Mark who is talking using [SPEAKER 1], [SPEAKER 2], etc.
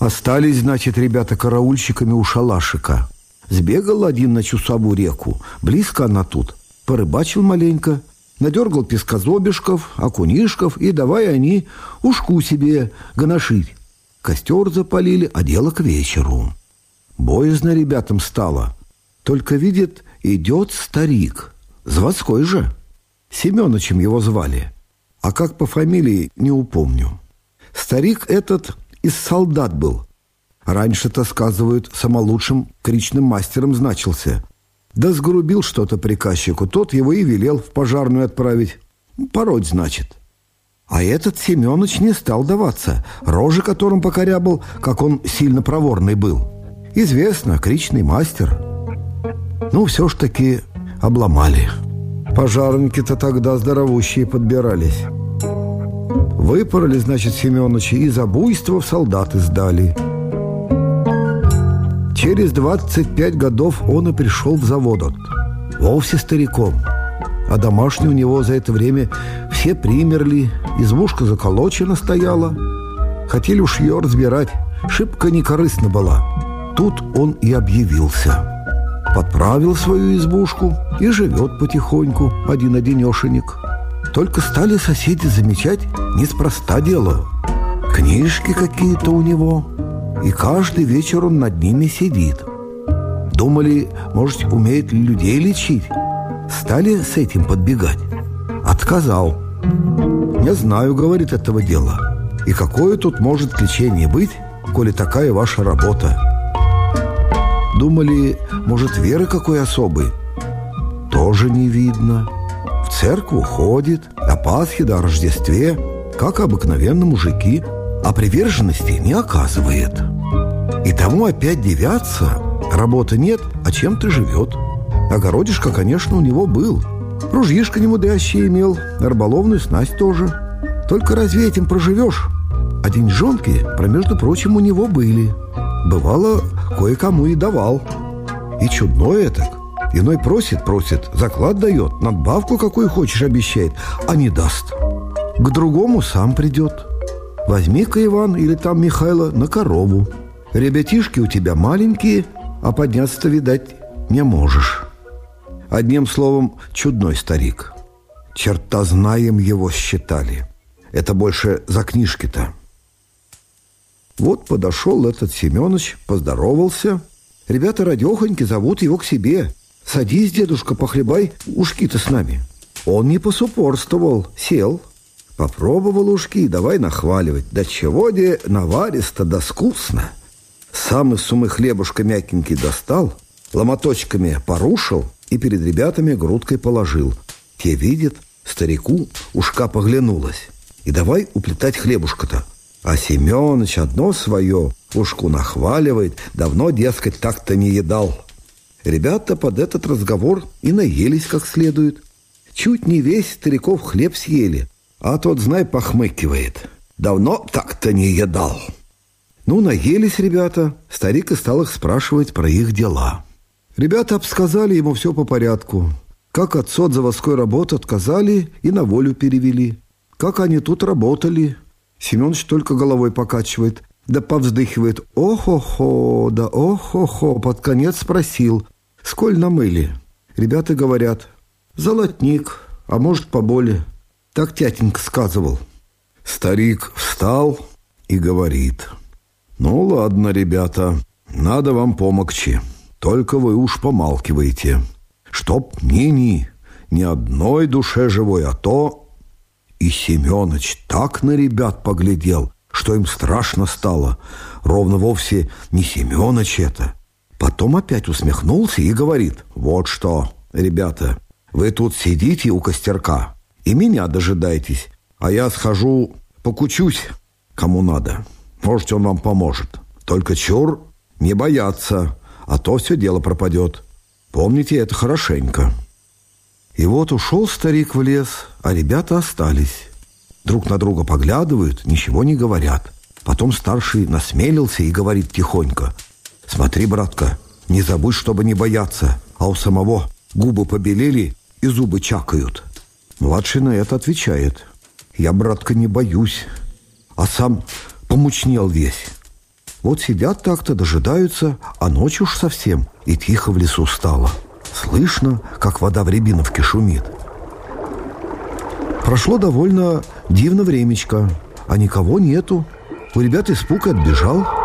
[SPEAKER 1] Остались, значит, ребята караульщиками у шалашика. Сбегал один на Чусову реку. Близко она тут. Порыбачил маленько, надергал пескозобишков, окунишков, и давай они ушку себе гоношить. Костер запалили, а дело к вечеру. Боязно ребятам стало. Только, видит, идет старик. Заводской же. Семёнычем его звали. А как по фамилии, не упомню. Старик этот из солдат был. Раньше-то, сказывают, самолучшим кричным мастером значился. Да сгрубил что-то приказчику. Тот его и велел в пожарную отправить. Пороть, значит. А этот Семёныч не стал даваться. Рожи которым покорябал, как он сильно проворный был. Известно, кричный мастер. Ну, все ж таки обломали. Пожарники-то тогда здоровущие подбирались. Выпороли, значит, Семёныча и за буйство в солдаты сдали. Через 25 годов он и пришел в завод. Вовсе стариком. А домашние у него за это время все примерли, избушка заколочена стояла. Хотели уж ее разбирать, шибко некорыстна была. Тут он и объявился. Подправил свою избушку и живет потихоньку, один-одинешенек. Только стали соседи замечать неспроста дело. Книжки какие-то у него, и каждый вечер он над ними сидит. Думали, может, умеет ли людей лечить. Стали с этим подбегать. Отказал. «Не знаю, — говорит, — этого дела. И какое тут может лечение быть, коли такая ваша работа?» Думали, может, веры какой особой. Тоже не видно. В церковь ходит, о Пасхе да о Рождестве, как обыкновенно мужики, а приверженности не оказывает. И тому опять дивятся. Работы нет, а чем-то живет. Огородишко, конечно, у него был. Ружьишко немудрящее имел, рыболовную снасть тоже. Только разве этим проживешь? А деньжонки, между прочим, у него были. Бывало, кое-кому и давал. И чудное так. Иной просит, заклад дает, надбавку какую хочешь обещает, а не даст. К другому сам придет. Возьми-ка, Иван, или там Михайло, на корову. Ребятишки у тебя маленькие, а подняться-то, видать, не можешь. Одним словом, чудной старик. Чертознаем его считали. Это больше за книжки-то. Вот подошел этот Семёныч, поздоровался. Ребята радехоньки зовут его к себе. «Садись, дедушка, похлебай ушки-то с нами». Он не посупорствовал, сел, попробовал ушки, давай нахваливать. Да чего де наваристо да вкусно. Сам из сумы хлебушка мягенький достал, ломоточками порушил и перед ребятами грудкой положил. Те видят, старику ушка поглянулась. И давай уплетать хлебушка-то. А Семёныч одно свое ушку нахваливает, давно, дескать, так-то не едал. Ребята под этот разговор и наелись как следует. Чуть не весь стариков хлеб съели, а тот, знай, похмыкивает. Давно так-то не едал. Ну, наелись ребята, старик и стал их спрашивать про их дела. Ребята обсказали ему все по порядку. Как отцу от заводской работы отказали и на волю перевели. Как они тут работали. Семёныч только головой покачивает, да повздыхивает. Ох-охо, да ох-охо. Под конец спросил, сколь намыли. Ребята говорят, золотник, а может поболее. Так тятенька сказывал. Старик встал и говорит, ну ладно, ребята, надо вам помогче. Только вы уж помалкивайте. Чтоб ни одной душе живой, а то... И Семёныч так на ребят поглядел, что им страшно стало. Ровно вовсе не Семёныч это. Потом опять усмехнулся и говорит, вот что, ребята, вы тут сидите у костерка и меня дожидайтесь, а я схожу покучусь, кому надо. Может, он вам поможет. Только чур не бояться, а то все дело пропадет. Помните это хорошенько. И вот ушел старик в лес, а ребята остались. Друг на друга поглядывают, ничего не говорят. Потом старший насмелился и говорит тихонько, смотри, братка, не забудь, чтобы не бояться, а у самого губы побелели и зубы чакают. Младший на это отвечает, я, братка, не боюсь, а сам помучнел весь. Вот сидят так-то, дожидаются, а ночь уж совсем, и тихо в лесу стало. Слышно, как вода в рябиновке шумит. Прошло довольно дивно времечко, а никого нету. У ребят испуг отбежал.